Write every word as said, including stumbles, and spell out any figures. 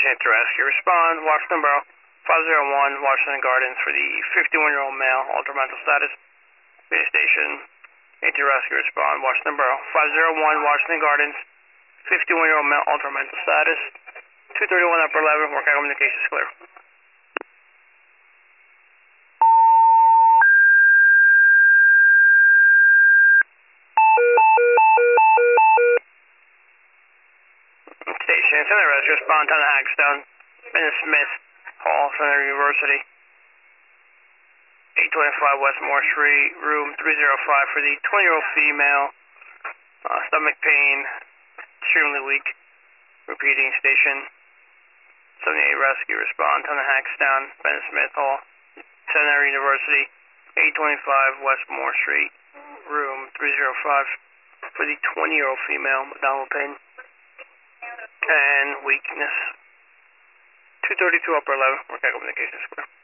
Station to rescue. Respond, Washington Borough, five oh one, Washington Gardens for the fifty-one-year-old male, altered mental status. Base Station to rescue. Respond, Washington Borough, five oh one, Washington Gardens, fifty-one-year-old male, altered mental status. two thirty-one upper eleven, work out communications clear. Station, Center Rescue, respond to the Hagstone, Bennett Smith Hall, Center University, eight twenty-five Westmore Street, room three oh five for the twenty-year-old female, uh, stomach pain, extremely weak. Repeating, Station seventy-eight Rescue, respond to the Hagstone, Bennett Smith Hall, Center University, eight twenty-five Westmore Street, room three oh five for the twenty-year-old female, abdominal pain and weakness. two thirty-two upper eleven, work out communications square.